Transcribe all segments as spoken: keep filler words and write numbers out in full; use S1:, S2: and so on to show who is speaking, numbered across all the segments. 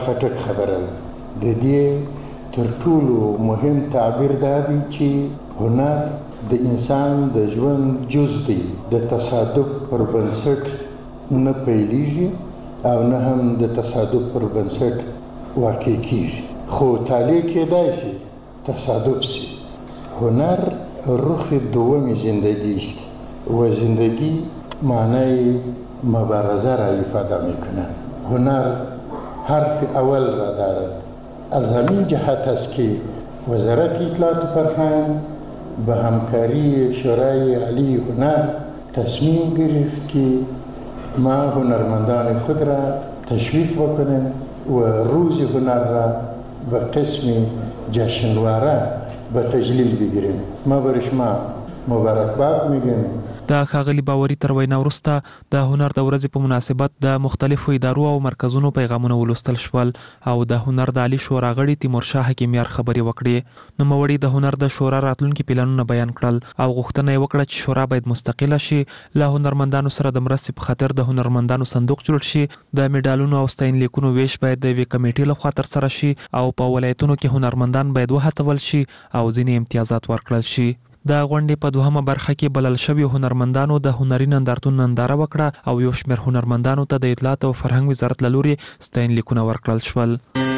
S1: خټک خبره ده. د دې تر ټولو مهم تعبیر دا دی چې هنر د انسان د ژوند جز دی، د تصادف پر بنسټ نه پیلیږي او نه هم د تصادف پر بنسټ واقع کیږي، خو تالی کېدای شي تصادف شي. هنر رخ دوم زندگی است و زندگی معنای مبارزه را ifade میکنند. هنر حرف اول را دارد. از همین جهت است که وزارت اطلاعات و فرهنگ به همکاری شورای عالی هنر تصمیم گرفت که ما هنرمندان خود را تشویق بکنیم و روز هنر را به قسم جشنواره به تجلیل بگیریم. ما بر شما مبارکباد میگیم.
S2: د ښاغلي باوري تر وینا وروسته د هنر د ورځې په مناسبت د مختلفو ادارو او مرکزونو پیغامونه ولوستل شول او د هنر د عالی شورا غړي تیمورشاه حکیمیار خبرې وکړې. نوموړي د هنر د شورا راتلونکي پلانونه بیان کړل او غوښتنه یې وکړه چې شورا باید مستقله شي، له هنرمندانو سره د مرستې په خاطر د هنرمندانو صندوق جوړ شي، د میډالونو او ستاینلیکونو ویش باید د یوې کمیټې لخوا ترسره شي او په ولایتونو کې هنرمندان باید وهڅول شي او ځینې امتیازات ورکړل شي. د غونډې په دوهمه برخه کې بلل شوي هنرمندانو د هنري نندارتون ننداره وکړه او یو شمېر هنرمندانو ته د اطلاعات او فرهنګ وزارت له لوري ستاینلیکونه ورکړل شول.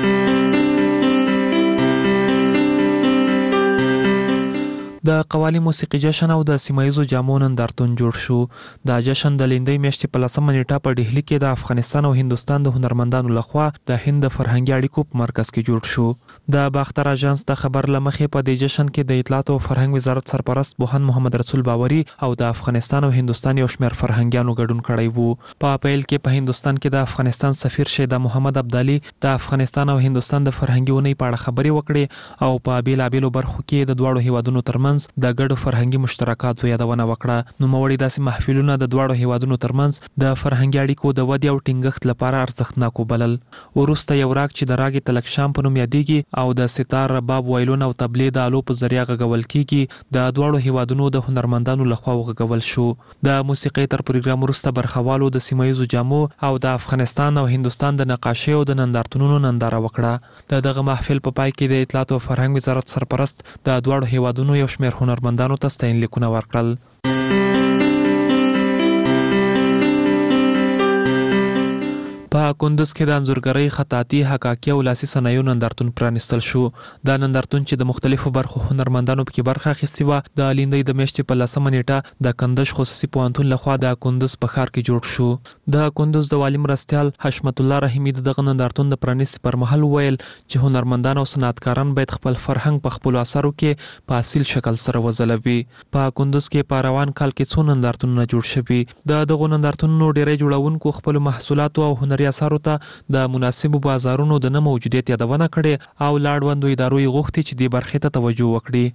S2: د قوالی موسیقي جشن او د سیمایزو جامو نندارتون جوړ شو. دا جشن د لیندۍ میاشتې په لسمه نیټه په ډهلي کې د افغانستان او هندوستان د هنرمندانو لخوا د هند د فرهنګي اړیکو په مرکز کې جوړ شو. د باختر اژانس د خبر له مخې په دې جشن کې د اطلاعات او فرهنګ وزارت سرپرست بوهن محمد رسول باوري او د افغانستان او هندوستان یو شمېر فرهنګیانو ګډون کړی وو. په اپریل کې په هندوستان کې د افغانستان سفیر شیدا محمد ابدالي د افغانستان او هندوستان د فرهنګي اونۍ په اړه خبرې وکړې او په بېلابېلو برخو کې د دواړو هیوادونو ترمنځ د ګډو فرهنګي مشترکاتو یادونه وکړه. نوموړي داسې محفلونه د دواړو هیوادونو ترمنځ د فرهنګي اړیکو د ودې او ټینګښت لپاره ارزښتناک وبلل. وروسته یو راګ چې د راګ تلکشام په نوم یادېږي او د ستار، رباب، وایلون او طبلې د آلو په ذریعه غږول کیږي د دواړو هیوادونو د هنرمندانو لخوا وغږول شو. د موسیقۍ تر پروګرام وروسته برخوالو د سیمایزو جامو او د افغانستان او هندوستان د نقاشۍ او د نندارتونونو ننداره وکړه. د دغه محفل په پای کې د اطلاعات او فرهنګ وزارت سرپرست د دواړو هیوادونو یو شمېر هنرمندانو ته ستاینلیکونه ورکړل. په کندوز کې د انځورګرۍ، خطاطي، حکاکي او لاسي صنایعو نندارتون پرانیستل شو. دا نندارتون چې د مختلفو برخو هنرمندانو پکې برخه اخیستې وه د لیندۍ د میاشتې په لسمه نیټه د کندز خصوصي پوهنتون لخوا د کندوز په ښار کې جوړ شو. د کندوز د والي مرستیال حشمت الله رحیمي د دغه نندارتون د پرانیستې پر مهال وویل چې هنرمندان او صنعتکاران باید خپل فرهنګ په خپلو اثارو کې په اصیل شکل سره وځلوي. په کندوز کې په روان کال کې څو نندارتونونه جوړ شوي. د دغو نندارتونونو ډیری جوړونکو خپلو محصولاتو او هنري اثارو ته د مناسبو بازارونو د نه موجودیت یادونه کړې او له اړوندو ادارو یې غوښتي چې دې برخې ته توجه وکړي.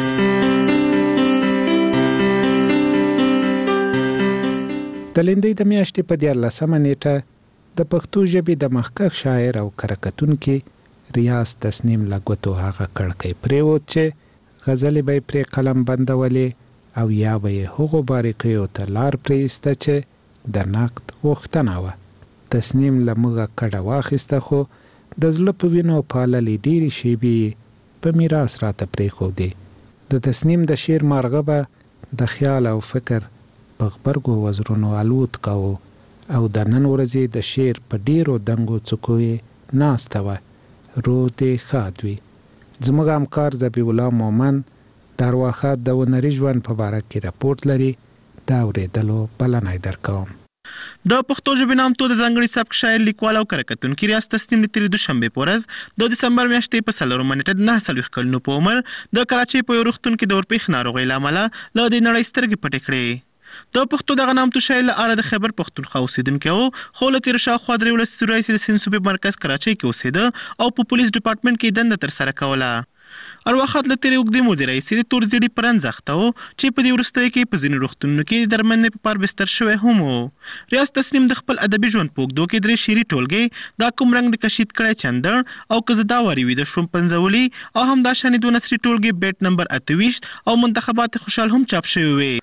S3: د لیندۍ د میاشتې په دیارلسمه نیټه د پښتو ژبې د مخکښ شاعر او کره کتونکي ریاض تسنیم له ګوتو هغه کړکۍ پرېوت چې غزلې به یې پرې قلم بندولې او یا به یې هغو باریکیو ته لار پرېسته چې د نقد غوښتنه وه. تسنیم له موږه کډه واخیسته خو د زړه په وینو پاللې ډېرې شیبې په میراث راته پرېښودې. د تسنیم د شعر مارغه به د خیال او فکر په غبرګو وزرونو الوت کوو او د نن ورځې د شعر په ډېرو دنګو څوکو یې ناسته وه. روح دې ښاد وي. زموږ همکار ذبیح الله مومن د ارواښاد د هنري ژوند په باره کې راپورټ لري. دا اورېدلو بلنه یې درکوم.
S4: د پښتو ژبې نامتو د ځانګړي سبک شاعر، لیکوال او کره کتونکي ریاض تسنیم د تېرې دوشنبې په ورځ د دسمبر میاشتې په څلورمه نیټه د نهه څلوېښت کلونو په عمر د کراچۍ په یو روغتون کې د اورپېښ ناروغۍ له امله له دې نړۍ سترګې پټې کړې. د پښتو دغه نامتو شاعر له اره د خیبر پښتونخوا اوسېدونکی و، خو له تېره شاوخوا درې ولسیزو راهیسې د سیند صوبې مرکز کراچۍ کې اوسېده او په پولیس ډپارټمنټ کې دنده ترسره کوله. ارواښاد له تېرې اوږدې مودې راهیسې د تورزیړي په رنځ اخته و چې په دې وروستیو کې په ځینو روغتونونو کې د درملنې په پار بستر شوی هم و. ریاض تسنیم د خپل ادبي ژوند په اوږدو کې درې شعري ټولګې دا کوم رنګ د کشید کړی چندڼ او که زه دا وارې ویده شوم پنځولي او همداشانې دوه نثري ټولګې بیت نمبر اته ویشت او منتخبات خوشحال هم چاپ شوي وې.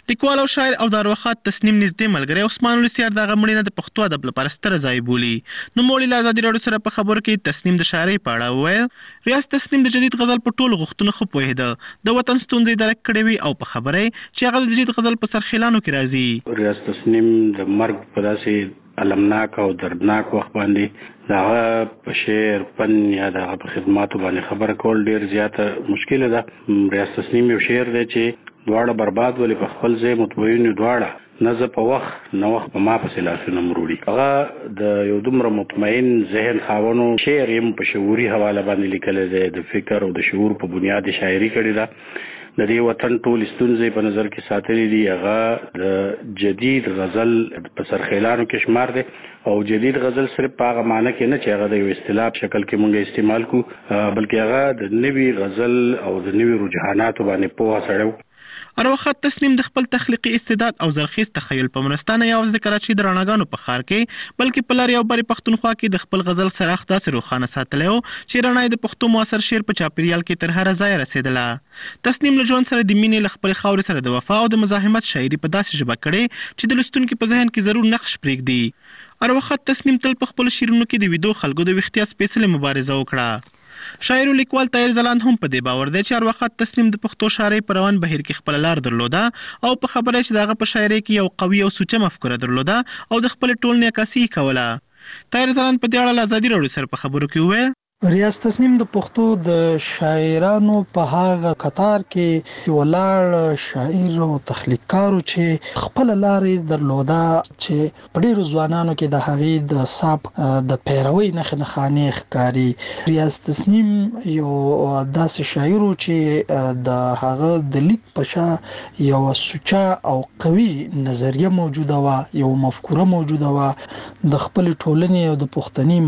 S4: لیکوال او شاعر او د ارواښاد تسنیم نږدې ملګری عثمان السیار دغه مړینه د پښتو ادب لپاره ستره ځای بولي. نوموړي له ازادي راډیو سره په خبرو کې تسنیم د شاعرۍ په اړه وویل ریاض تسنیم د جدید غزل په ټولو غوښتنو ښه پوهېده، د وطن ستونزې درک کړې وي او په خبره چې هغه د جدید غزل په سرخیلانو کې راځي.
S5: ریاض تسنیم د مرګ په داسې المناک او دردناک وخت باندې دغه په شعر فن یا دغه په خدماتو باندې خبره کول ډېر زیاته مشکله ده. ریاض تسنیم یو شعر دی چې دواړه برباد ولې په خپل ځای مطمئن دواړه نه زه په وخت نه وخت په ما پسې لاسونه مروړي. هغه د یو دومره مطمئن ذهن خاونو شعر یې په شعوري حواله باندې لیکلی دی، د فکر او د شعور په بنیاد شاعري کړې ده. د دې وطن ټول ستونزې په نظر کې ساتلې دي. هغه د جدید غزل په سرخیلانو کې شمار دی او جدید غزل صرف په هغه معنی کې نه چې هغه د یو اصطلاح په شکل کې مونږ استعمال کو، بلکې هغه د نوي غزل او د نوي رجحاناتو باندې پوهه سړی.
S4: ارواښاد تسنیم د خپل تخلیقي استعداد او زرخیز تخیل په مرسته نه یوازې د کراچۍ د رڼاګانو په ښار کې بلکې په لارې او برې پښتونخوا کې د خپل غزل څراغ داسې روښانه ساتلی و چې رڼا یې د پښتو معاصر شعر په چاپیریال کې تر هره ځایه رسېدله. تسنیم له ژوند سره د مینې له خپلې خاورې سره د وفا او د مزاحمت شاعري په داسې ژبه کړې چې د لوستونکي په ذهن کې ضرور نقش پرېږدي. ارواښاد تسنیم تل په خپلو شعرونو کې د ویدو خلکو د ویښتیا سپېڅلې مبارزه وکړه. شاعر او لیکوال طاهر ځلاند هم په دې باور دی چې ارواښاد تسنیم د پښتو شاعرۍ په روان بهیر کې خپله لار درلوده او په خبره چې د هغه په شاعرۍ کې یو قوي او سوچه مفکوره درلوده او د خپلې ټولنې عکاسي کوله. طاهر ځلاند په دې اړه له ازادي راډیو سره په خبرو کې وویل
S6: ریاض تسنیم د پښتو د شاعرانو په هغه قطار کې ولاړ شاعر او تخلیقکارو چې خپل لارې درلوده چې په ډیرو ځوانانو کې د هغې د ساب د پیروي نښې نښانې ښکاري. ریاض تسنیم یو داسې شاعر چې د هغه د لیک په شا یو سوچه او قوي نظریه موجوده وه، یو مفکوره موجوده وه د خپل ټولنې او د پښتني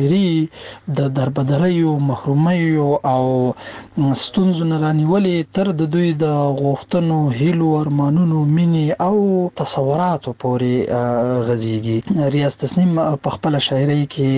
S6: معاشري د در بدریو محرومیو او ستونزو نه رانیولې تر د دوی د غوښتنو هیلو ارمانونو مینې او تصوراتو پورې غځېږي. ریاض تسنیم په خپله شاعرۍ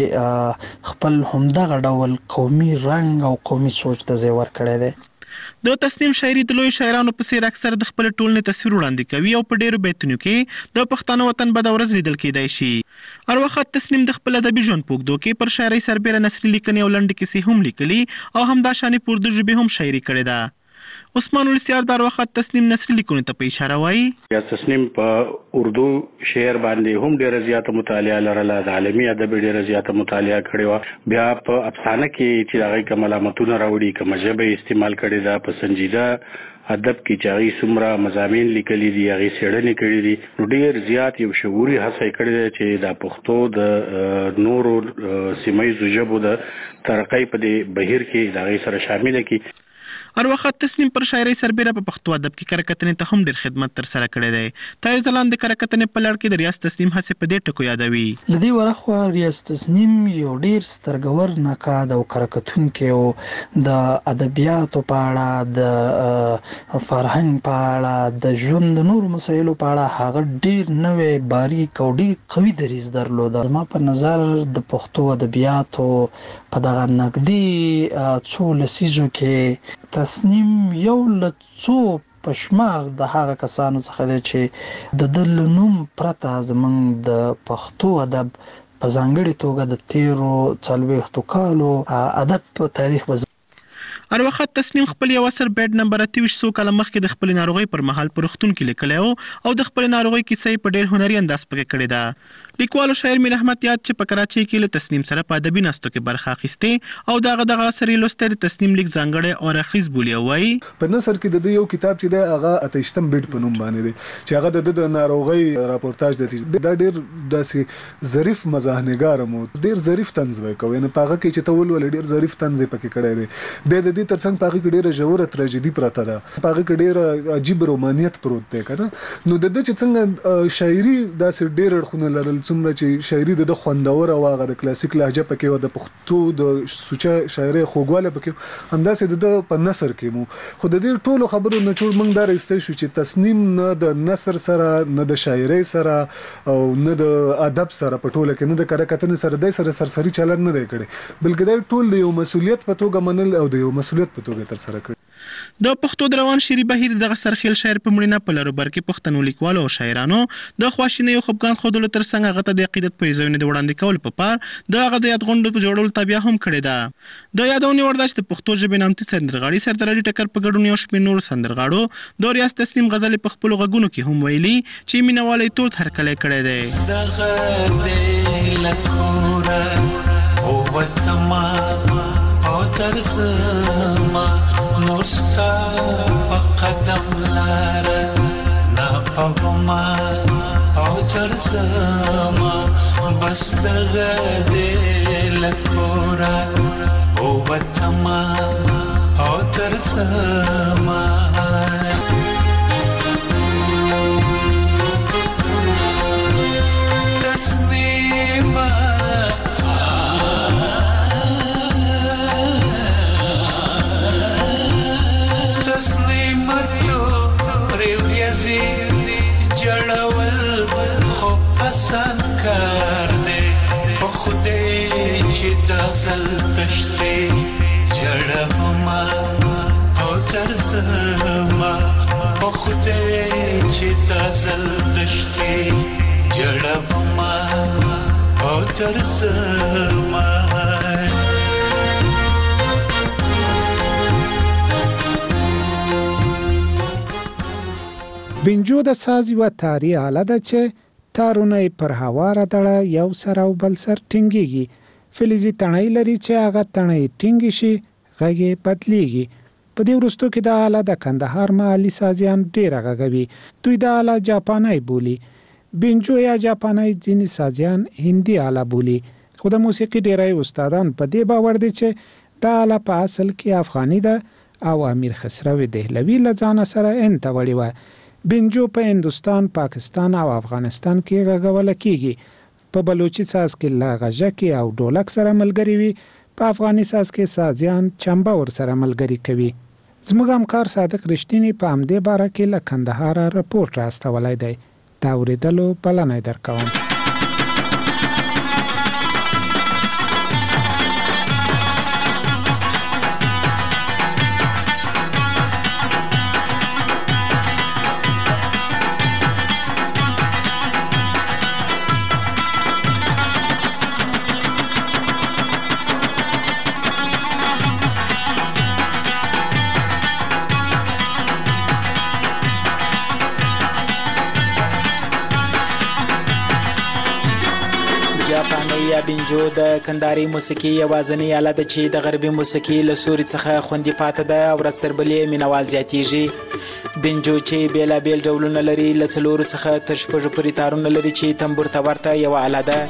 S6: کې خپل همدغه ډول قومي رنګ او قومي سوچ ته ځای ورکړی دی.
S4: د تسنیم شاعري د لوی شاعرانو په څیر اکثر د خپل ټولنې تصویر وړاندې کوي او په ډیرو بیتونو کې د پښتانه وطن بده ورځ لیدل کېدای شي. ارواښاد تسنیم د خپل ادبي ژوند په اوږدو کې پر شاعرۍ سربیره نثري لیکنې او لنډې کیسې هم لیکلي او همداشانې په اردو ژبې هم شاعري کړې ده. عثمان السیار د ارواښاد تسنیم نثري لیکنو ته په اشاره وایي
S5: ریاض تسنیم په اردو شعر باندې هم ډیره زیاته مطالعه لرله، د عالمي ادب ډیره زیاته مطالعه کړې وه. بیا په افسانه کې چې هغې کوم علامتونه راوړي، کومه ژبه یې استعمال کړې ده، په سنجیده ادب کې چې هغې څومره مضامین لیکلي دي، هغې څېړنې کړي دي، نو ډېر زیات یو شعوري هڅه یې کړې ده چې دا پښتو د نورو سیمه ییزو ژبو د ترقۍ په دې بهیر کې د هغې سره شامله کړي.
S4: ارواښاد تسنیم پر شاعرۍ سربیره په پښتو ادب کې کرکتنې ته هم ډېر خدمت ترسره کړی دی. طاهر ځلاند د کرکتنې په لړ کې د ریاض تسنیم هڅې په دې ټکو یادوي.
S6: له دې ورهخوا ریاض تسنیم یو ډېر سترګور نقاد او کرکتونکی و. د ادبیاتو په اړه، د فرهنګ په اړه، د ژوند د نورو مسایلو په اړه هغه ډېر نوی باریک او ډېر قوي دریځ درلوده. زما په نظر د پښتو ادبیاتو په دغه نږدې څو لسیزو کې تسنیم یو له څو په شمار د هغه کسانو څخه دی چې د ده له نوم پرته زموږ د پښتو ادب په ځانګړې توګه د تیرو څلوېښتو کالو ادب په تاریخ به
S4: ارواښاد تسنیم خپل یو اثر بیډ نمبر اته ویشت څو کاله مخکې د خپلې ناروغۍ پر مهال په روغتون کې لیکلی و او د خپلې ناروغۍ کیسه یې په ډېر هنري انداز پکې کړې ده. لیکوال او شاعر میر احمد یاد چې په کراچۍ کې له تسنیم سره په ادبي ناستو کې برخه اخیستې او دغه دغه اثر یې لوستی د تسنیم لیک ځانګړی او اخیز بولي او وایي
S7: په نثر کې د ده یو کتاب چې دی هغه اته ویشتم بیډ په نوم باندې دی چې هغه د ده د ناروغۍ راپورتاژ دی. دا ډېر داسې ظریف مزاحنګار هم و، ډېر ظریف طنز به یې کوی، یعنې په هغه کې چې ته ولولې ډېر ظریف طنز یې پکې کړی دی. بیا د دې تر څنګ په هغې کې ډېره ژوره تراژیدي پرته ده، په هغه کې ډېر عجیب رومانیت پروت دی که نه. نو د ده چې څنګه شاعري داسې ډېر اړخونه لرل، څومره چې شاعري د ده خوندوره وه، هغه د کلاسیک لهجه پکې وه، د پښتو د سوچه شاعرۍ خوږوالی پکې، همداسې د ده په نثر کې مو. خو د دې ټولو خبرو نچوړ موږ دا رایستی شو چې تسنیم نه د نثر سره، نه د شاعرۍ سره او نه د ادب سره په ټوله کې، نه د کرکتنې سره دی سره سرسري چلند نه دی کړی، بلکې دا ټول د یو مسؤلیت په توګه منل او د یو مسؤلیت په توګه ترسره کړي.
S4: د پښتو د روان شعري بهیر دغه سرخیل شاعر په مړینه په لرو بر کې پښتنو لیکوالو او شاعرانو د خواشینۍ او خفګان ښودلو ترڅنګ هغه ته د عقیدت پریزونه د وړاندې کولو په پار د هغه د یادغونډو په جوړولو تابع هم کړې ده. د یادونې وړ ده چې د پښتو ژبې نامتو سندرغاړي سردار علي ټکر په ګډون یو شمېر نورو سندرغاړو د ریاض تسنیم غزل په خپلو غږونو کې هم ویلي چې مینهوالی ټول هرکلی کړی دی.
S8: بس دغه دې لکورا او وتما او ترسما تسنیما تسنیما تو ریوزی جړول خو پسند کار دې په خدای چې دا زل تشته جړما او ترسما په خدای چې دا زل تشته جړما او ترسما
S3: بنجو د ساز یوه تاري آله ده چې تارونه پر هواره دړه یو سر او بل سر ټینګېږي. فلزي تڼۍ لري چې هغه تڼۍ ټینګې شي غږ یې بدلیږي. په دې وروستو کې د آله د کندهار محلي سازیان ډېره غږوي. دوی د آله جاپانۍ بولي. بنجو یا جاپانۍ ځینې سازیان هندي آله بولي. خو د موسیقي ډېری استادان په دې باور دي چې دا آله په اصل کې افغاني ده او امیر خسرو دهلوي له ځانه سره انته وړې وه. بنجو په هندوستان، پاکستان او افغانستان کې غږول کیږي. په بلوچي ساز کې لا غژکي او ډولک سره ملګری وي. په افغاني ساز کې سازیان چمبه ور سره ملګری کوي. زموږ همکار صادق رښتینی په همدې باره کې له کندهار رپورټ راستولی دی. دا اورېدلو بلنه درکوم.
S9: یا بنجو د کندهاري موسیقي یوازینۍ آله ده چې د غربي موسیقي له سوري څخه خوندي پاتې ده او ورځ تر بلې مینوال زیاتیږي. بنجو چې بیلابیل ډولونه لري له څلورو څخه تر شپږو پورې تارونه لري چې تنبور ته ورته یوه آله ده.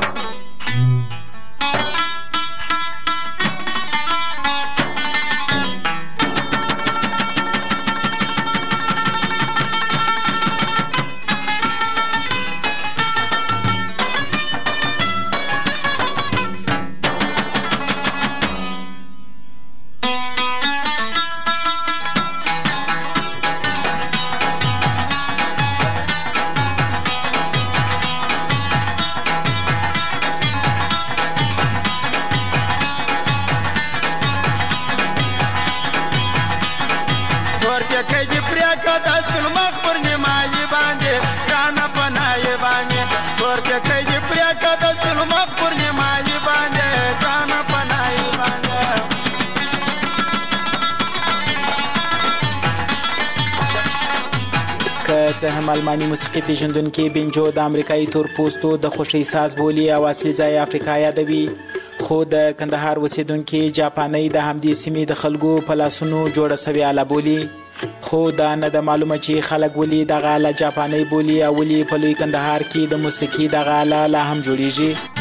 S9: څه هم الماني موسیقي پیژندونکي بنجو د امریکایي تور پوستو د خوښۍ ساز بولي او اصلي ځای افریقا یادوي. خو د کندهار اوسیدونکي جاپانۍ د همدې سیمې د خلکو په لاسونو جوړه سوې آله بولي. خو دا نه ده معلومه چې خلک ولې دغه آله جاپانۍ بولي او ولې په لوی کندهار کې د موسیقي دغه آله لا هم جوړیږي.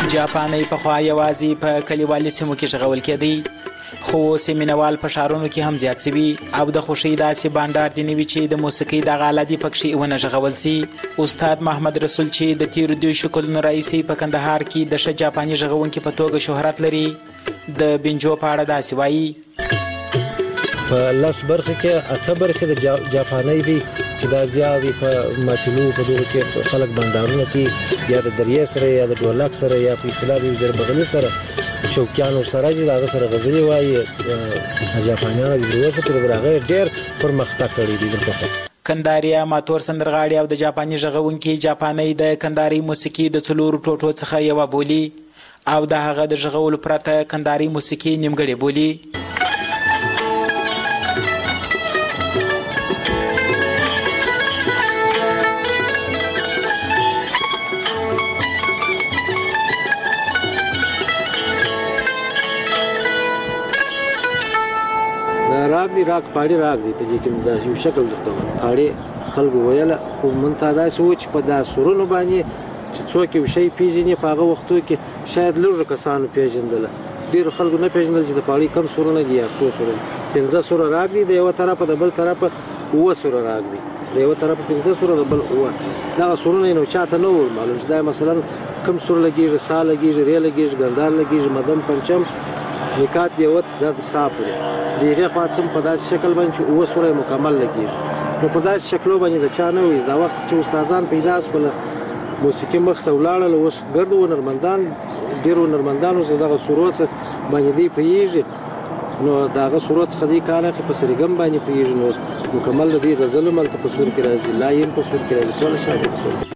S9: جاپاني پخوا یوازې په کلیوالي سیمو کې ژغول کېدی، خو اوس یې مینوال په ښارونو کې هم زیات سوي او د خوښۍ داسې بانډار دې نه وي چې د موسیقۍ دغه آله دې پکښې ونه ژغول سي. استاد محمد رسول چې د تېرو دېرشو کلونو راهیسې په کندهار کې د ښه جاپاني ژغونکي په توګه شهرت لري، د بنجو په اړه داسې وایي:
S10: په لس برخه کې اته برخې د جاپانۍ دي چې دا زیاوي په ماتلو په دغه کې خلک بندارونه کې یا د دریې سره یا د ډولک سره یا په اصطلاح د زربغلي سره شوقیان سره دي دغه سره غزلي وایي. جاپانیان د دروازه پر درغه ډېر پرمختګ کړی دي دلته.
S9: کنداریا ماتور سندرغاړي او د جاپاني ژغونکي جاپانۍ د کنداري موسیقي د څلورو ټوټو څخه یوه بولي او د هغه د ژغولو پرته کنداري موسیقي نیمګړې بولي.
S10: راګ دی راګ پاړي راګ دی په دې کې دا یو شکل درته پاړي خلکو ویله، خو مونږ ته داسې و چې په دا سرونو باندې چې څوک یو شی پیژني په هغه وختو کې شاید لږ کسانو پیژندله، ډېرو خلکو نه پیژندل چې د پاړي کم سرونه دي یا څو سره. پنځه سوره راګ دی د یوه طرفه، د بل طرفه اووه سوره راګ دی، د یوه طرفه پنځه سوره د بل اووه. دغه سرونه نو چاته نه ول معلوم چې دا مثلا کم سور لګېږي، سا لګېږي، ری لګېږي، ګندار لګېږي، مدم پنچم نکات دیوت زاد سا پورې دیغه خاصم په داسې شکل باندې چې اووه سوره مکمل لګېږي. نو په داسې شکلو باندې د چا نه وي دا وخت چې استادان پیدا شول موسیقي مخ ته ولاړل، اوس ګرد هنرمندان ډېر هنرمندان اوس دغه سرو باندې دی پوهېږي، نو دغه سرو څخه دی کار اخلي، په سریګم باندې پوهېږي، نو مکمل د دې غزل هم هلته په سور کې راځي، لاین په سور کې راځي، ټوله شاعري په سور کې.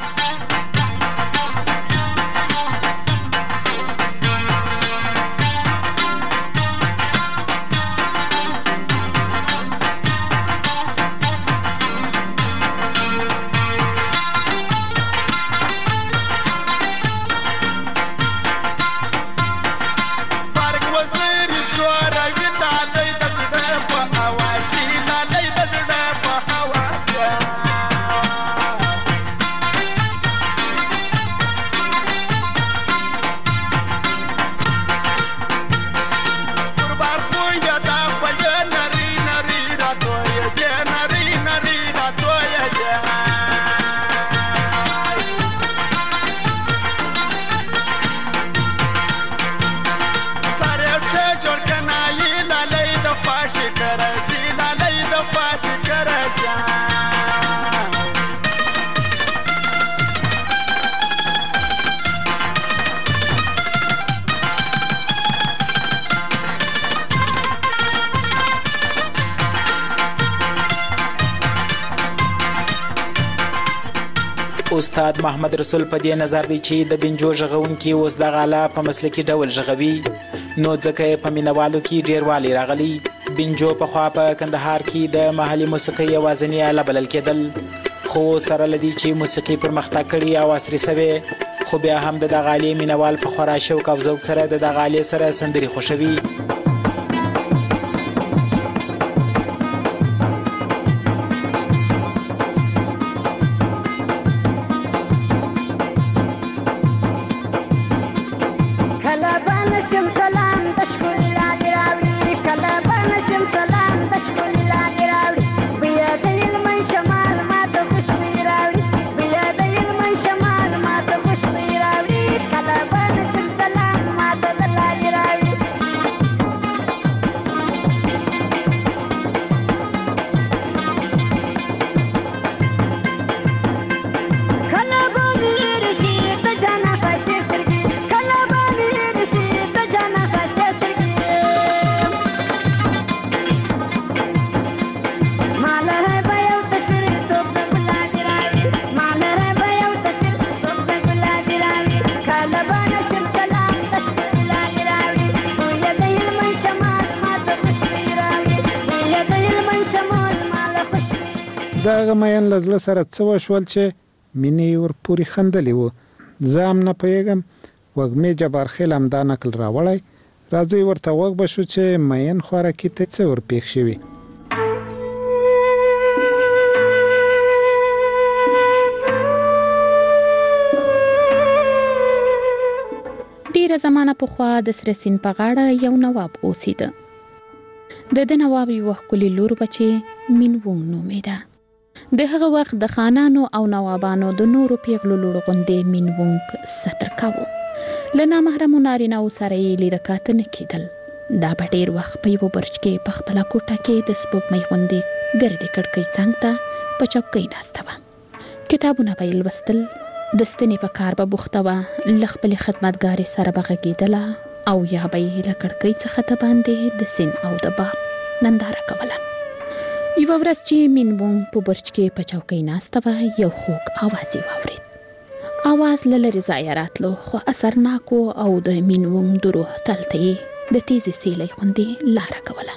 S9: استاد محمد رسول په دې نظر دی چې د بنجو ژغونکي اوس دغه آله په مسلکي ډول ژغوي، نو ځکه یې په مینوالو کې ډېر والی راغلی. بنجو پخوا په کندهار کې د محلي موسیقۍ یوازینۍ آله بلل کېدل، خو سره له دې چې موسیقي پرمختګ کړي او عصري سوې، خو بیا هم د دغه آلې مینوال په خورا شوق او ذوق سره د دغه آلې سره سندرې خوښوي.
S3: دغه مین لزله سره څه وشول چې مینې ور پورې خندلې وه. زه هم نه پوهېږم، وږمې جبار خیل همدا نقل راوړی. راځئ ورته غوږ به شو چې مین خوارکي ته څه ور پېښ شوي.
S11: ډیره زمانه پخوا د سره سیند په غاړه یو نواب اوسېده. د د نواب یو ښکلې لور بچی مینوونګ نومېده. د هغه وخت د خانانو او نوابانو د نورو پیغلو لور غوندې مینوونګ ستر کاوه. له نامحرمو نارینه‌و سره یې لیده کاته نه کېدل. دا به ډېر وخت په یوه برج کې په خپله کوټه کې د سپوږمۍ غوندې ګردې کړکۍ څنګ ته په چوکۍ ناسته وه. کتابونه به یې لوستل، د ستنې په کار به بوخته وه، له خپلې خدمتګارې سره به غږېدله او یا به یې له کړکۍ څخه د باندې د سیند او د باغ ننداره کوله. یوه ورځ چې مینوونګ په برج کې په چوکۍ ناسته وه، یو خوږ آواز یې واورېد. آواز له لرې ځایه راتلو، خو اثرناک و او د مینوونګ د روح تل ته یې د تیزې سیلۍ غوندې لاره کوله.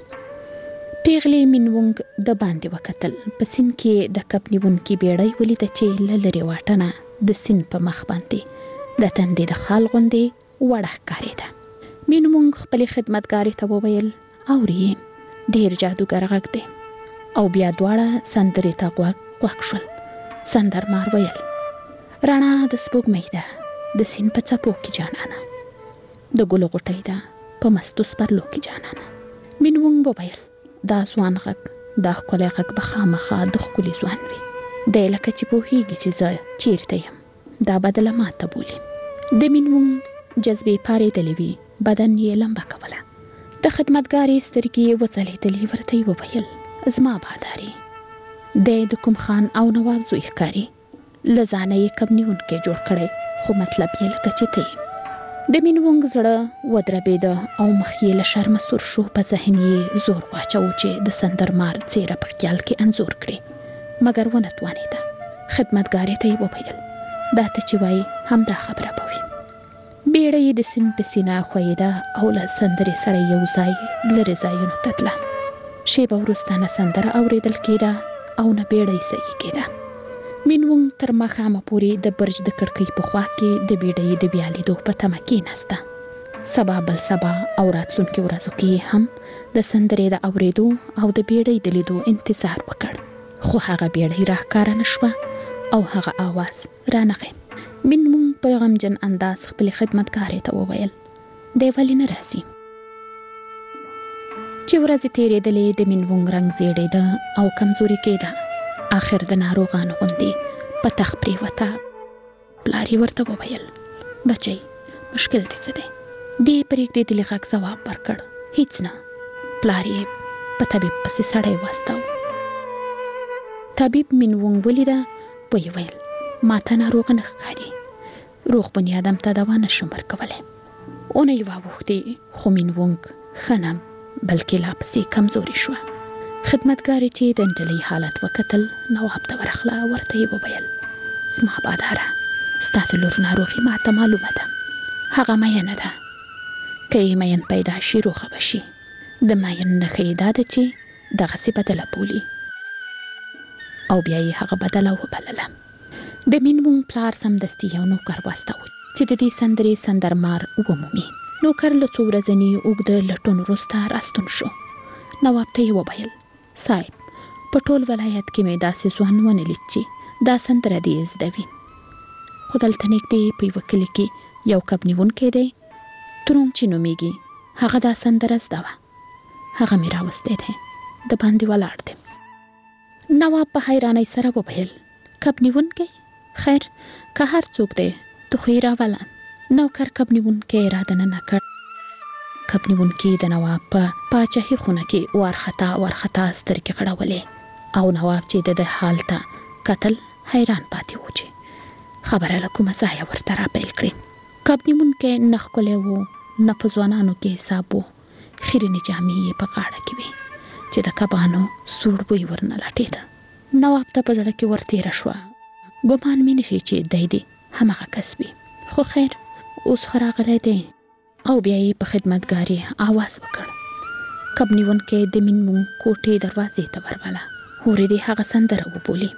S11: پیغلې مینوونګ د باندې وکتل. په سیند کې د کب نیونکي بیړۍ ولیده چې له لرې واټنه د سیند په مخ باندې د تندې د خال غوندې وړه ښکارېده. مینوونګ خپلې خدمتګارې ته وویل: اورې، ډېر جادوګر غږ دی. او بیا دواړه سندرې ته غوږ غوږ شول. سندرمار ویل: رڼا د سپوږمۍ ده، د سیند په څپو کې جانانه، د ګلو غوټۍ ده په مستو سپرلو کې جانانه. مینوونګ وویل: دا ځوان غږ، دا ښکلی غږ به خامخا د ښکلي ځوان وي. دی لکه چې پوهېږي چې زه چیرته یم، دا بدله ماته بولي. د مینوونګ جذبې پارېدلې وي، بدن یې لمبه کوله. د خدمتګارې سترګې یې وځلېدلې. ورته یې وویل: زما باداري، دی د کوم خان او نواب زوی ښکاري. له ځانه یې کب نیونکی جوړ کړی، خو مطلب یې لکه چې ته یې. د مینوونګ زړه ودربېده او مخ یې له شرمه سور شو. په ذهن یې زور واچوه چې د سندرمار څېره په خیال کې انځور کړي، مګر ونه توانېده. خدمتګارې ته یې وویل: دا ته چې وایي همدا خبره به وي. بیړه یې د سیند په سینه ښویېده او له سندرې سره یو ځای لرې ځایونو ته تله. شیبه وروسته نه سندره اورېدل کېده او نه بیړه یې سهي کېده. مینوونګ تر ماښامه پورې د برج د کړکۍ په خوا کې د بیړۍ د بیا لیدو په تمه کېناسته. سبا بل سبا او راتلونکو ورځو کې هم د سندرې د اورېدو او د بیړۍ د لیدو انتظار وکړ، خو هغه بیړۍ راښکاره نه شوه او هغه آواز رانغی. مینوونګ په غمجن انداز خپلې خدمتګارې ته وویل: دی ولې نه راځي؟ چې ورځې تېرېدلې، د مینوونګ رنګ زیړېده او کمزوري کېده. آخر د ناروغانو غوندې په تخت پرېوته. پلار یې ورته وویل: بچی، مشکل دې څه دی؟ دې پرېږدېدلي غږ ځواب ورکړ: هیڅ نه. پلار یې په طبیب پسې سړی واستاوه. طبیب مینوونګ ولیده، ویې ویل: ما ته ناروغه نه ښکاري، روغ بنیادم ته دوا نشم ورکولی. اونۍ واوښتې، خو مینوونګ ښه نه بلکې لا پسې کمزوري شوه. خدمتګارې چې د نجلۍ حالت وکتل، نواب ته ورغله. ورته یې وویل: زما باداره، ستا د لور ناروغي ما ته معلومه ده. هغه مینه ده، که یې مین پیدا شي روغه به شي. د مین نښه یې دا ده چې دغسې بدله بولي. او بیا یې هغه بدله وبلله. د مینوونګ پلار سمدستي یو نوکر واستاوه چې د دې سندرې سندرمار ومومي. نوکر له څو ورځني اوږده لټون وروسته راستون شو. نواب ته یې وویل: صاحب، په ټول ولایت کې مې داسې ځوان ونه لید چې دا سندره دې زده وي. خو دلته نږدې په یوه کلي کې یو کب نیونکی دی، ترونګ چې نومیږي، هغه دا سندره زده وه. هغه مې راوستی دی، د باندې ولاړ دی. نواب په حیرانۍ سره وویل: کب نیونکی؟ خیر، که هر څوک دی، تو خو یې راوله. نوکر کب نیونکی را دننه کړ. کب نیونکي د نواب په پاچاهي خونه کې وارخطا وارخطا سترګې غړولې او نواب چې د ده حال ته کتل حیران پاتې و چې خبره له کومه ځایه ورته راپیل کړي. کب نیونکی نه ښکلی و، نه په ځوانانو کې حساب و. خیرنې جامې یې په غاړه کې وې چې د کبانو سوړ بوی ورنه لټېده. نواب ته په زړه کې ورتېره شوه. ګمان مې نه شي چې دی دې همغه کس وي، خو خیر، اوس ښه راغلی دی. او بیا یې په خدمتګارې آواز وکړ. کب نیونکی د مینوونګ کوټې دروازې ته ورغله. هورې دې هغه سندره وبولي.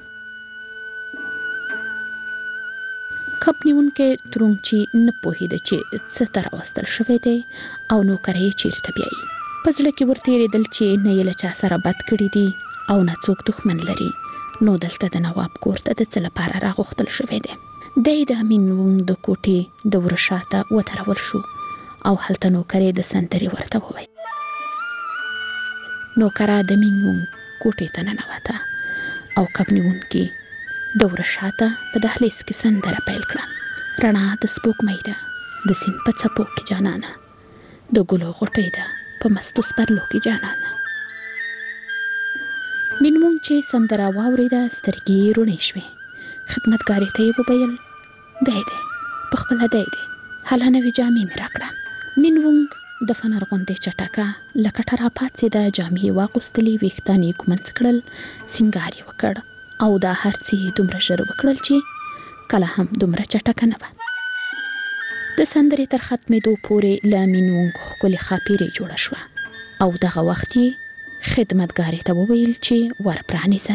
S11: کب نیونکی ترونګ چې نه پوهېده چې څه ته راوستل شوی دی او نوکر یې چېرته بیایي. په زړه کې ورتېرېدل چې نه یې له چا سره بد کړي دي او نه څوک دښمن لري، نو دلته د نواب کور ته د څه لپاره راغوښتل شوی دی. دی د مینوونګ د کوټې د وره شاته ودرول شو او هلته نوکرې د سندرې ورته وویل. نوکره د مینوونګ کوټې ته ننوته او کب نیونکي د وره شاته په دهلیز کې سندره پیل کړه. رڼا د سپوږمۍ ده د سیند په څپو کې جانانه، د ګلو غوټۍ ده په مستو سپرلو کې جانانه. مینوونګ چې سندره واورېده سترګې یې روڼې شوې. خدمتګارې ته یې وویل دی دی په خپله دی دی هله نوې جامې مې راکړه. مینوونګ د فنر غوندې چټکه له کټه راپاڅېده، جامې یې واغوستلې، ویښتان یې ږمنځ کړل، سینګار یې وکړ او دا هر څه یې دومره ژر وکړل چې کله هم دومره چټکه نه وه. د سندرې تر ختمېدو پورې له مینوونګ ښکلې ښاپېرې جوړه شوه او دغه وخت یې خدمتګارې ته وویل چې ور پرانیزه.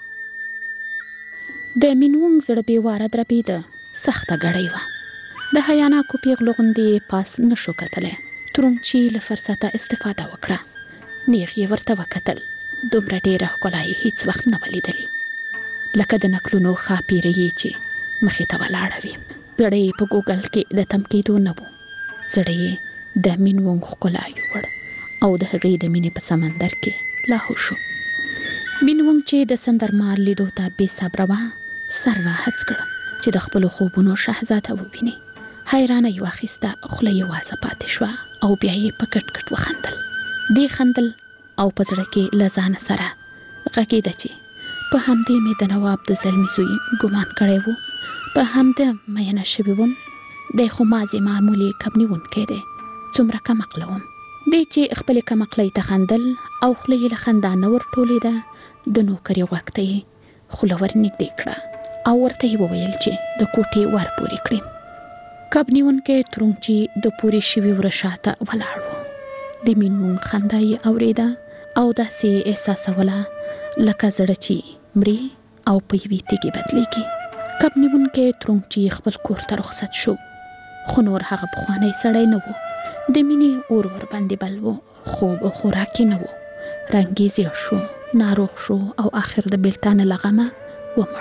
S11: د مینوونګ زړه بې واره دربېده، سخته ګړۍ وه. د حیاناکو پیغلو غوندې پاس نه شو کتلی. تورنچي له فرصته استفاده وکړه. نیغ یې ورته وکتل. دومره ډېره ښکلا یې هېڅ وخت نه وه لیدلې، لکه د نکلونو ښاپېرې یې چې مخې ته ولاړه وي. زړه یې په ګوګل کې د تم کېدو نه و. زړه یې د مینوونګ ښکلا یووړ او د هغې د مینې په سمندر کې لاهو شو. مینوونګ چې د سندرمار لیدو ته بې صبره وه، سر راهڅ کړه چې د خپلو خوبونو شهزاده وویني. حیرانه یې واخیسته، خوله یې وازه پاتې شوه او بیا یې په کټ کټ وخندل. دې خندل او په زړه کې له ځانه سره غږېده چې په همدې مې د نواب د زلمي زوی ګمان کړی و، په همده مینه شوې وم. دی خو مازې معمولي کب نیونکی دی، څومره کم عقله وم. دی چې خپلې کم عقلۍ ته خندل او خوله یې له خندا نه ورټولېده، د نوکرې غوږ ته یې خوله ور نږدې کړه او ورته یې وویل چې د کوټې ور پورې کړي. کب نیونکی تورنچي د پورې شوي وره شاته ولاړ و. د مینوونګ خندا یې اورېده او داسې یې احساسوله لکه زړه چې مري او په یوې تیږې بدلېږي. کب نیونکی تورنچي خپل کور ته رخصت شو، خو نور هغه پخوانی سړی نه و. د مینې اور ور باندې بل و، خوب او خوراک یې نه و. رنګ یې زیړ شو، ناروغ شو او آخر د بېلتانه له غمه ومړ.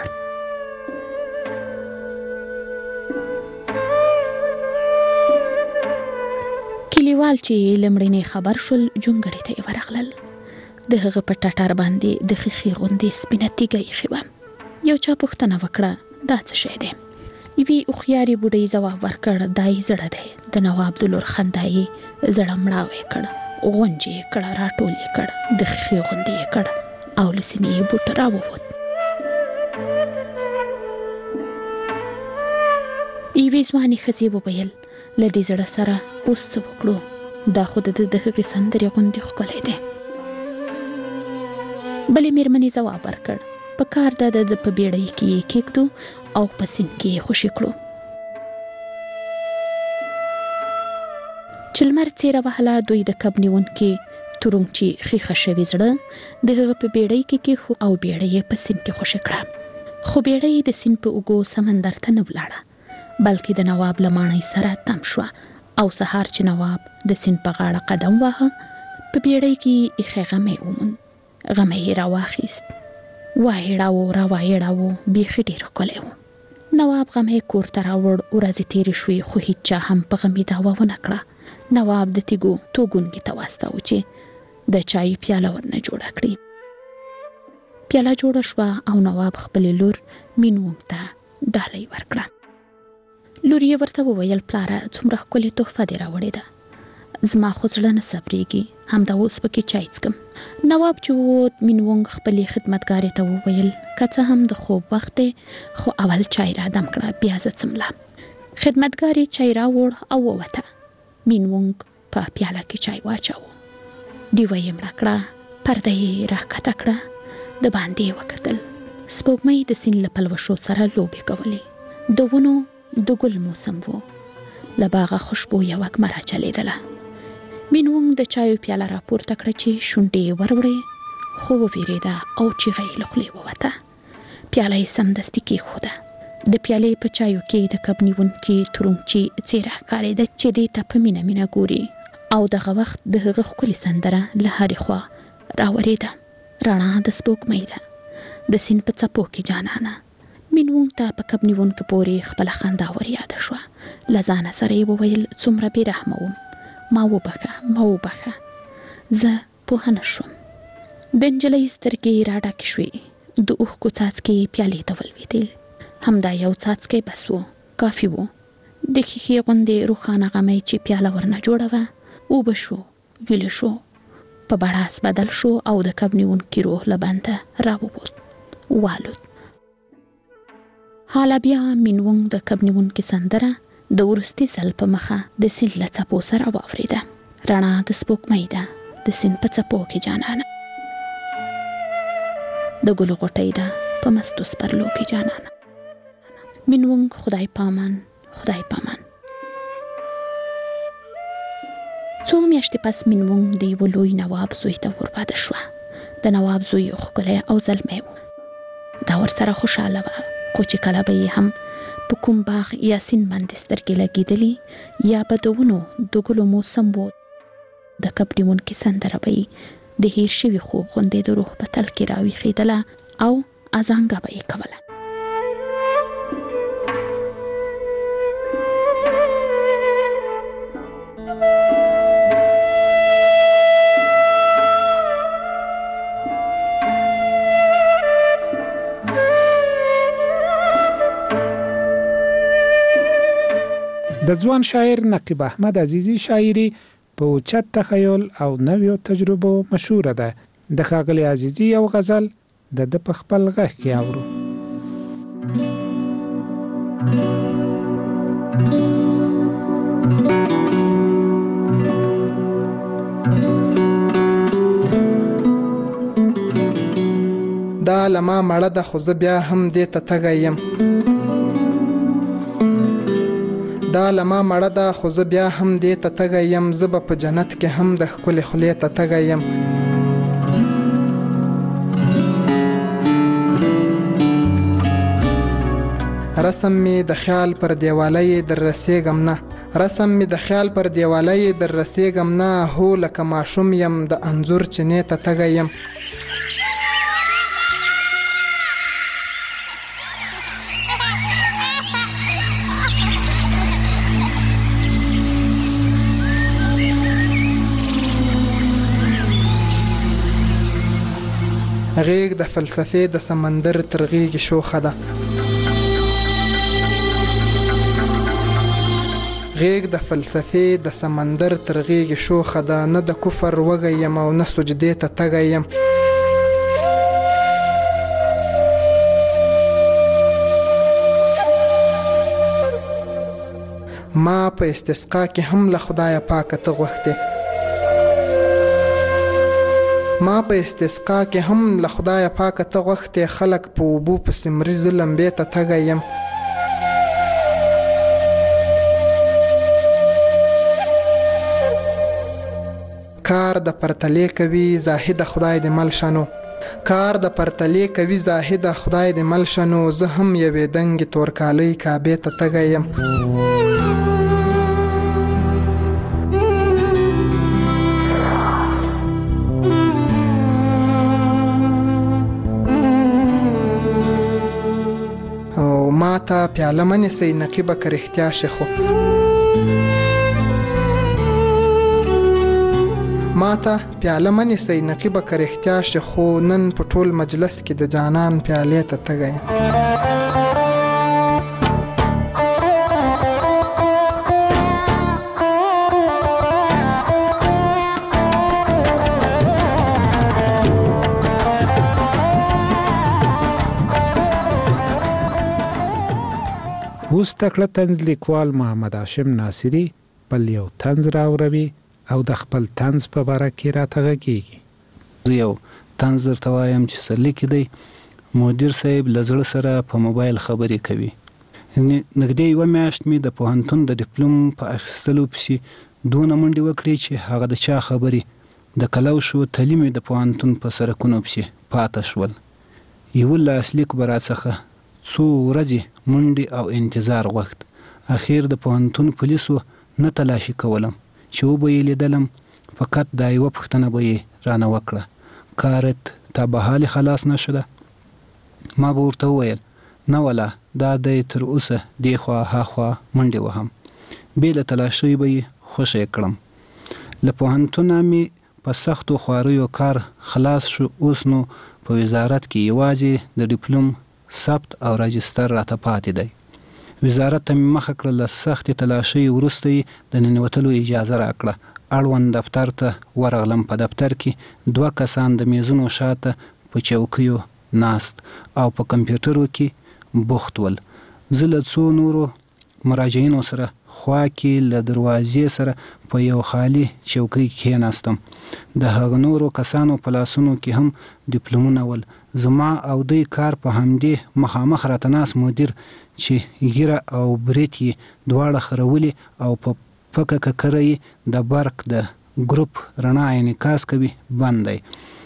S11: کلیوال چې لمړنی خبر شول جونګړې ته یې ورغلل. د هغه په ټټر باندې د ښیښې غوندې سپینه تیږه ایښې وه. یو چا پوښتنه وکړه دا څه شی دی؟ یوې هوښیارې بوډۍ ځواب ورکړ دا یې زړه دی. د نواب د لور خندا یې زړه مړاوی کړ، غونج یې کړ، راټول یې کړ، د ښیښې غوندې یې کړ او له سینې یې بوټ راووت. یوې ځوانې ښځې وویل له دې زړه سره اوس څه وکړو؟ دا خو د د هغې سندرې غوندې ښکلی دی. بلې مېرمنې ځواب ورکړ په کار ده د په بیړۍ کې یې کېږدو او په سیند کې یې خوشې کړو. چې لمر څېره وهله دوی د کب نیونکي تورنچي ښیښه شوي زړه د هغه په بیړۍ کې کېښو او بیړۍ یې په سیند کې خوشې کړه. خو بیړۍ د سیند په اوږو سمندر ته نه ولاړه، بلکې د نواب له ماڼۍ سره تم شوه او سهار چې نواب د سیند په غاړه قدم واهه په بیړۍ کې ایښی غمی وموند. غمی یې راواخیست، وایړاوه راوایړاوه، بیخي ډېر ښکلی و. نواب غمی کور ته راوړ. ورځې تېرې شوې خو هیچا هم په غمي دعوه ونه کړه. نواب د تیږو توګونکي ته واستاوه چې د چای پیاله ورنه جوړه کړي. پیاله جوړه شوه او نواب خپلې لور مینوونګ ته ډالۍ ورکړه. لور یې ورته وویل پلاره څومره ښکلې تحفه دې راوړې ده، زما خو زړه نه صبرېږي، همدا اوس پکې چای څکم. نواب چې ووت مینوونګ خپلې خدمتګارې ته وویل که څه هم د خوب وخت دی خو اول چای را دم کړه بیا زه څمله. خدمتګارې چای راوړ او ووته. مینوونګ په پیاله کې چای واچاوه، ډیوه یې مړه کړه، پرده یې راښکته کړه، د باندې یې وکتل. سپوږمۍ د سیند له پلوشو سره لوبې کولې. د ونو د ګل موسم و، له باغه خوشبو یې وږمه راچلېدله. مینوونګ د چایو پیاله راپورته کړه چې شونډې یې وروړې، خو وویرېده او چیغه یې له خولې ووته. پیاله یې سمدستي کېښوده. د پیالې په چایو کې د کب نیونکي تورنچي څېره ښکارېده چې دې ته په مینه مینه ګوري او دغه وخت د هغه ښکلې سندره له هرې خوا راورېده. رڼا د سپوږمۍ ده د سیند په څپو کې جانانه. مینوونګ ته په کب نیونکي پورې خپله خندا ور یاده شوه. له ځانه سره یې وویل څومره بې رحمه وم ما وبخه ما وبخه زه پوه نه شوم. د نجلۍ سترګې راډاکې شوې، د اوښکو څاڅکي پیالې ته ولوېدل. همدا یو څاڅکی بس و، کافي و. د ښیښې غوندې روښانه غمی چې پیاله ورنه جوړه وه اوبه شو، ویلې شو، په بړاس بدل شو او د کب نیونکي روح له بنده راووت، والوت. حالا بیا مینوونګ د کب نیونکي سندره د وروستي ځل په مخه د سیند له څپو سره واورېده. رڼا د سپوږمۍ ده د سیند په څپو کې جانانه، د ګلو غوټۍ ده په مستو سپرلو کې جانانه. مینوونګ خدای پامان خدای پامان. څو میاشتې پس مینوونګ د یوه لوی نواب زوی ته ورواده شوه. د نواب زوی ښکلی او زلمی و. دا ورسره خوشحاله وه، خو چې کله به یې هم په کوم باغ یا سیند باندې سترګې لګېدلې یا به د ونو د ګلو موسم و، د کب نیونکي سندره به یې د هیر شوي خوب غوندې د روح په تل کې راویښېدله او ازانګه به یې کوله.
S3: د ځوان شاعر نقیب احمد عزیزی شاعري په اوچت تخیل او نویو تجربو مشهوره ده. د ښاغلي عزیزی یو غزل د ده په خپل غږ کې اورو.
S12: دا لما مړه ده خو زه بیا هم دې ته تږی یم، دا لما مړه ده خو زه بیا هم دې ته تږی یم، زه به په جنت کې هم د ښکلې خولې ته تږی یم. رسم می د خیال پر دیواله در رسیږم نه، رسم می د خیال پر دیواله در رسیږم نه، هو لکه ماشوم یم د انځور چینې ته تږی یم. غیږ د فلسفې د سمندر تر غیږې شوخه ده، غیږ د فلسفې د سمندر تر غیږې شوخه ده، نه د کفر وږی یم او نه سجدې ته تږی یم. ما په استسقا کې هم له خدایه پاکه ته غوښتې، ما په استسقا کې هم له خدایه پاکه ته غوښتې، خلک په اوبو پسې مري زه لمبې ته تږی یم. کار د پرتلې کوي زاهد خدای دې مل شنو، کار د پرتلې کوي زاهد خدای دې مل شنو، زه هم یوې دنګې تورکالۍ کعبې ته تږی یم. ما ته پیاله منیسئ نقیبه که رښتیا شي، خو ما ته پیاله منیسئ نقیبه که رښتیا شي، خو نن په ټول مجلس کې د جانان پیالې ته تږی یم.
S3: اوس تکړه طنز لیکوال محمد هاشم ناصری بل یو طنز راوروي او د خپل طنز په باره کې راته غږیږي.
S13: زه یو طنز درته وایم چې څه لیکي دی. مدیر صاحب له زړه سره په موبایل خبرې کوي. نږدې یوه میاشت مې د پوهنتون د ډیپلوم په اخیستلو پسې دونه منډې وکړې چې هغه د چا خبرې د کلوشو تعلیم د پوهنتون په سرکونو پسې پاته شول. یوه لاسلیک به راڅخه څو ورځې منډې او انتظار غوښت. اخیر د پوهنتون پولیسو نه تلاشي کولم چې وبه یې لیدلم، فقط دا یوه پوښتنه به یې رانه وکړه: کارت تا به حالې خلاص نه شده؟ ما به ورته وویل نه ولا، دا دی تر اوسه دې خوا ها خوا منډې وهم، بې له تلاشۍ به یې خوښه یې کړم. له پوهنتونه مې په سختو خواریو کار خلاص شو. اوس نو په وزارت کې یوازې د ډیپلوم ثبت او راجستر راته پاتې دی. وزارت ته مې مخه کړه، له سختې تلاشۍ وروسته یې د ننوتلو اجازه راکړه. اړوند دفتر ته ورغلم. په دفتر کې دوه کسان د میزونو شاته په چوکیو ناست او په کمپیوټرو کې بوخت ول. زه له څو نورو مراجعینو سره خوا کې له دروازې سره په یو خالی چوکۍ کېناستم. د هغه نورو کسانو په لاسونو کې هم ډیپلومونه ول. زما او دوی کار په همدې مخامخ راته ناست مدیر چې ږیره او برېت یې دواړه خرولي او په پکه ککره د برق د ګروپ رڼا انعکاس کوي بند دی.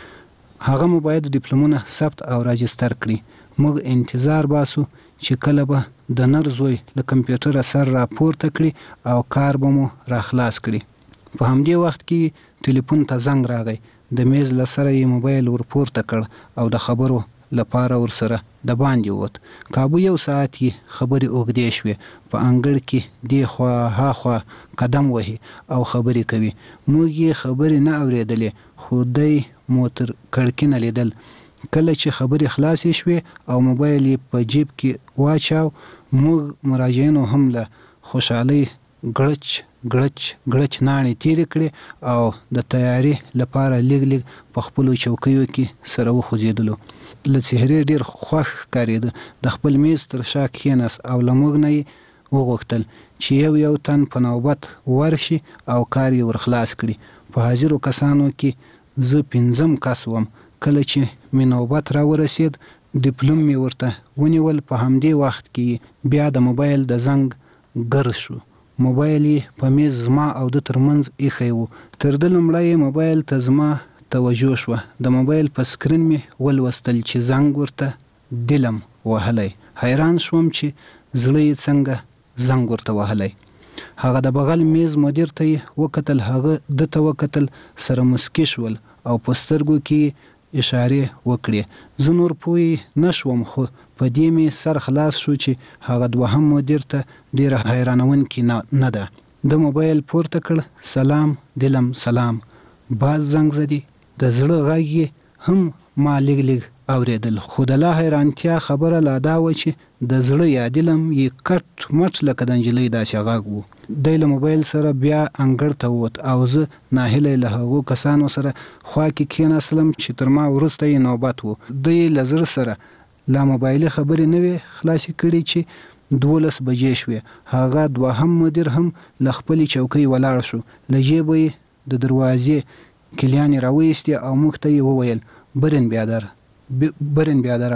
S13: هغه مو باید ډیپلومونه ثبت او راجستر کړي. موږ انتظار باسو چې کله به د نر زوی له کمپیوټره سر راپورته کړي او کار به مو راخلاص کړي. په همدې وخت کې ټلیفون ته زنګ راغی. د میز له سره یې موبایل ورپورته کړ او د خبرو لپاره ورسره د باندې ووت. کابو یو ساعت یې خبرې اوږدې شوې. په انګړ کې دې خوا ها خوا قدم وهي او خبرې کوي. موږ یې خبرې نه اورېدلې، خو دی مو تر کړکۍ نه لیدل. کله چې خبرې خلاصې شوې او موبایل یې په جیب کې واچاو، موږ مراجعینو هم له خوشحالۍ ګړچ ګړچ ګړچ ناڼې تېرې کړې او د تیاري لپاره لږ لږ په خپلو چوکیو کې سره وخوځېدلو. له څهرې ډېر خوښ ښکارېده. د خپل میز تر شا کېناست او له موږ نه یې وغوښتل چې یو یو تن په نوبت ورشي او کار یې ورخلاص کړي. په حاضرو کسانو کې زه پنځم کس وم. کله چې مې نوبت را ورسېد، ډیپلوم مې ورته ونیول. په همدې وخت کې بیا د موبایل د زنګ ګر شو. موبایل یې په میز زما او د ترمنځ ایښی و. تر ده لومړی موبایل ته زما توجه شوه. د موبایل په سکرین مې ولوستل چې زنګ ورته ډیلم وهلی. حیران شوم چې زړه یې څنګه زنګ ورته وهلی. هغه د بغل میز مدیر ته یې وکتل. هغه ده ته وکتل، سره مسکي شول او په سترګو کې اشارې وکړې. زه نور پوه نه شوم، خو په دې مې سر خلاص شو چې هغه دوهم مدیر ته ډېره حیرانونکې نه ده. د موبایل پورته کړ. سلام دلم سلام. باز زنګ زدي. د زړه غږ یې هم ما لږ لږ اورېدل، خو د لا حیرانتیا خبره لا دا وه چې د زړه یا دلم یې کټ مټ لکه د نجلۍ داسې غږ و. دی له موبایل سره بیا انګړ ته ووت او زه ناهیلی له هغو کسانو سره خوا کې کېناستلم چې تر ما وروسته یې نوبت و. دوی له زړه سره لا موبایلي خبرې نه وې خلاصې کړي چې دولس بجې شوې. هغه دوهم مدیر هم له خپلې چوکۍ ولاړ شو. له جیبه یې د دروازې کلیانې راویستې او موږ ته یې وویل برین بیادر برین بیادره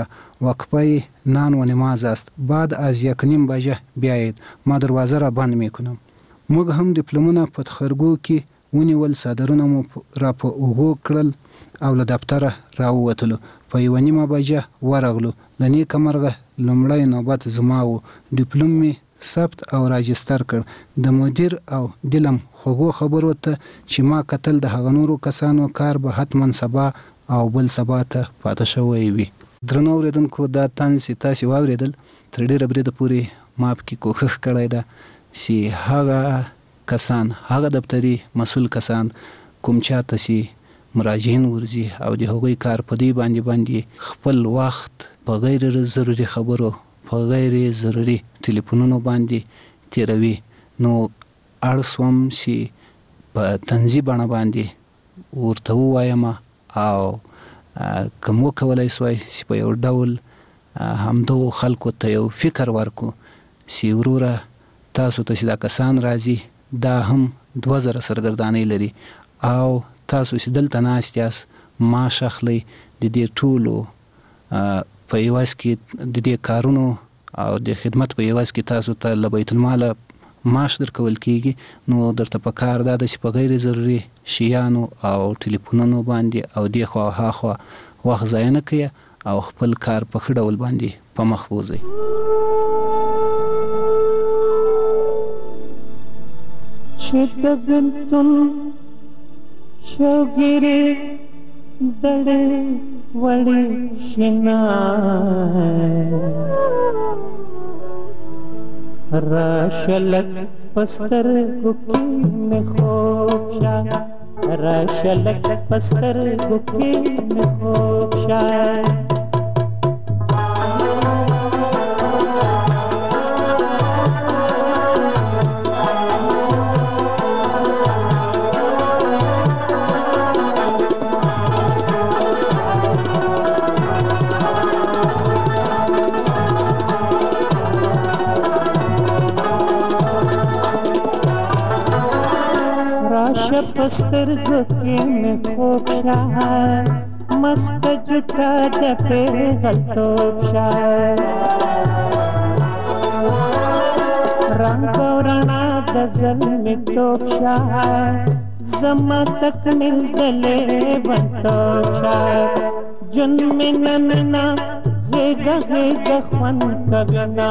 S13: وقفه نان و نماز است. بعد از یک نیم بجه بیایید، ما دروازه را بند میکنم. موږ هم ډیپلومونه په تخرګو کې ونیول. صادرونه مو را په اوغو کړل او له دفتره راووتلو. په یوه نیمه بجه ورغلو. له نیکه مرغه لومړی نوبت زما و. ډیپلوم مې ثبت او راجستر کړ. د مدیر او دلم خوږو خبرو ته چې ما کتل، د هغه نورو کسانو کار به حتما سبا او بل سبا ته پاته شوی وي. درنو اورېدونکو، دا طنز چې تاسې واورېدل تر ډېره بریده پورې ما پکې کوښښ کړی ده چې هغه کسان، هغه دفتري مسؤل کسان کوم چاته چې مراجعین ورځي او د هغوی کار په دې باندې باندې خپل وخت په غیر ضروري خبرو، په غیر ضروري ټلیفونونو باندې تیروي، نو اړ سوم چې په طنزي بڼه باندې ورته ووایم او کوم وکولای سوای چې په یو ډول همدغو خلکو ته یو فکر ورکو چې وروره تاسو ته چې دا کسان راځي دا هم دوه زره سرګردانۍ لري او تاسو چې دلته ناست یاست معاش اخلئ، د دې ټولو په عوض کې د دې کارونو او د خدمت په عوض کې تاسو ته له بیت المال معاش درکول کیږي. نو درته په کار دا ده چې په غیر ضروري شیانو او ټلیفونونو باندې او دې خوا ها خوا وخت ضایع نه کړئ او خپل کار په ښه ډول باندې په مخ بوځئ.
S14: چې د بېلتون شوګیرې دړې وړې شنا راشلک پستر گکی میں خوب شا راشلک پستر گکی میں خوب شا پستر گکی میں خوب شاہ مست جٹا دپے غلطوب شاہ رنگ و رنا دزل میں توب شاہ زما تک مل دلے بنتوب شاہ جن میں نمنا غیگا غیگا خون کبنا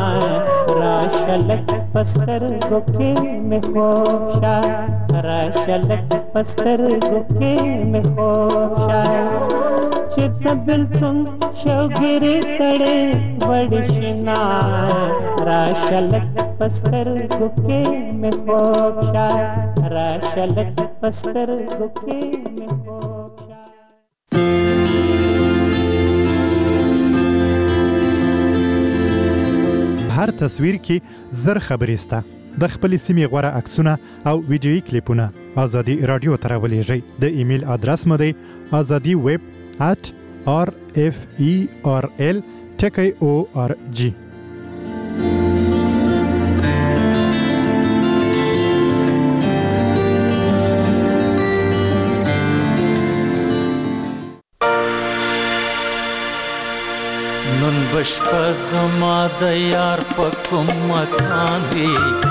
S14: راشلک پستر گکی میں خوب شاہ راشلک پستر گکی میں خوب شاہ چت بلتن شوگری تڑے بڑی شنا راشلک پستر گکی میں خوب شاہ راشلک پستر گکی میں خوب شاہ
S15: هر تصویر کې زر خبرې سته. د خپلې سیمې غوره عکسونه او ویډیویي کلیپونه ازادي راډیو ته راولېږئ. د ایمیل ادرس مو دی ازادي ویب ات آر اف ای آر ال ټکی او آر جی.
S8: نن بشپا زما د یار په کوم مکان وی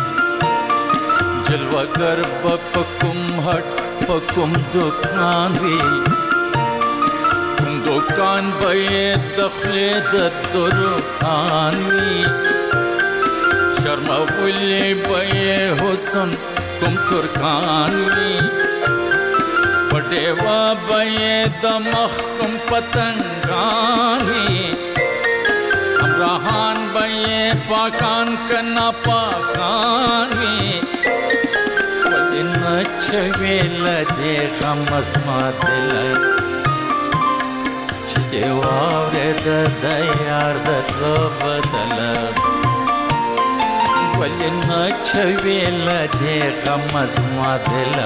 S8: جلوگر په کوم هټ په کوم دکان وی کوم دکان به د خلې د دکان وی شرم ولې به حسن کوم ترکان وی پټه وا به د مخ کوم پتنګان وی رحان بھائی پاکان کنا پاکان وی ولی نچوی لدے غمز ما دل چی دیوار دا یار دا تو بدل ولی نچوی لدے غمز ما دل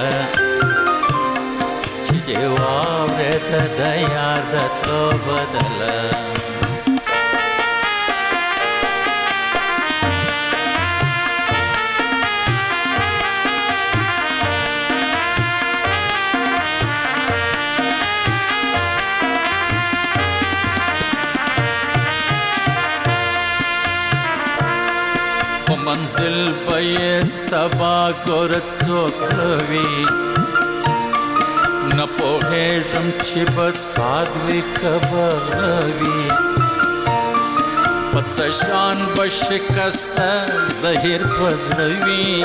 S8: چی دیوار دا یار دا تو بدل منزل بے سبا گورت سوکوی نپوہیشم چی بسادوی کبغوی پتسشان بشکست زہر بزروی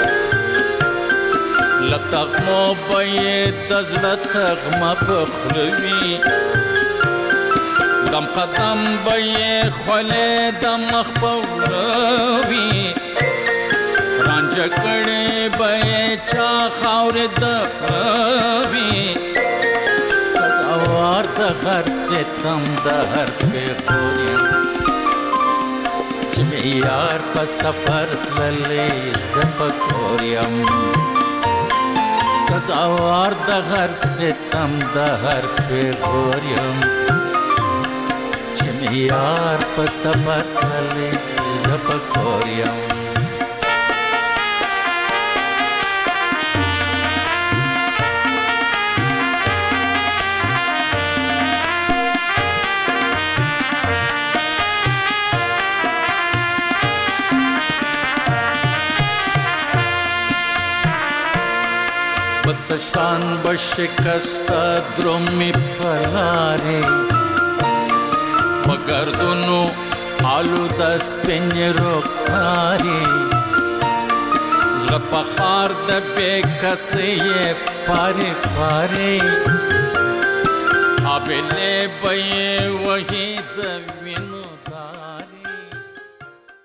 S8: لتغمو بے دزلت تغم بخلوی دم قدم بے خولے دم اخبوروی رانجا کڑے بے چا خاور دپوی سزاوار دا غر سے تم دا ہر پہ خوریم چمی یار پا سفر تللے زپکوریم سزاوار دا غر سے تم دا ہر پہ خوریم چمی یار پا سفر تللے زپکوریم بتسشان بشکستا درومی پلاری بگردونو آلو دست پینی رخساری زلپا خار دا بے کسی پاری پاری آبی لے بئی وحی دا وین